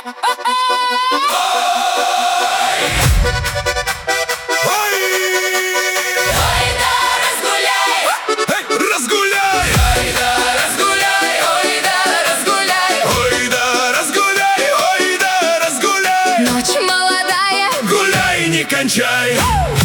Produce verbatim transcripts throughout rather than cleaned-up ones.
Кончай!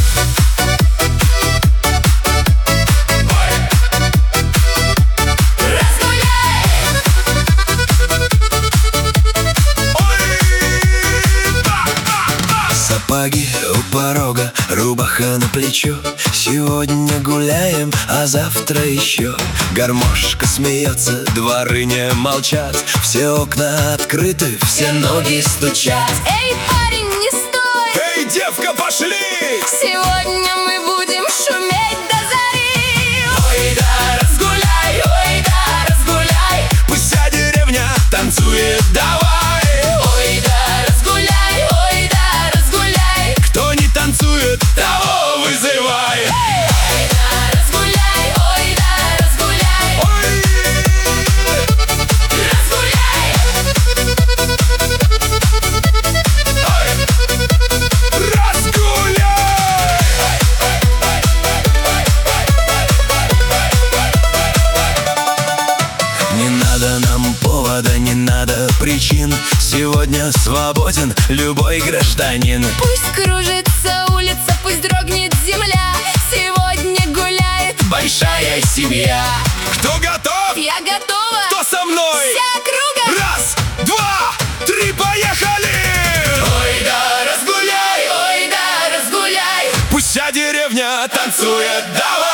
Сапоги у порога, рубаха на плечо. Сегодня гуляем, а завтра еще. Гармошка смеется, дворы не молчат. Все окна открыты, все ноги стучат. Эй, парень, не стой! Эй, девка, пошли! Сегодня мы будем шуметь до зари. Ой, да, разгуляй, ой, да, разгуляй. Пусть вся деревня танцует, давай. Ой, да, разгуляй, ой, да, разгуляй. Кто не танцует, того вызывай. Ой, да, разгуляй, ой, да, разгуляй. Ой, Разгуляй. разгуляй! Не надо нам повода, не надо причин. Сегодня свободен любой гражданин. Пусть кружится улица, пусть дрогнет земля. Сегодня гуляет Большая семья. Кто готов? Я готова. Кто со мной? Вся округа. Раз, два, три, поехали! Ой, да, разгуляй, ой, да, разгуляй. Пусть вся деревня танцует, давай!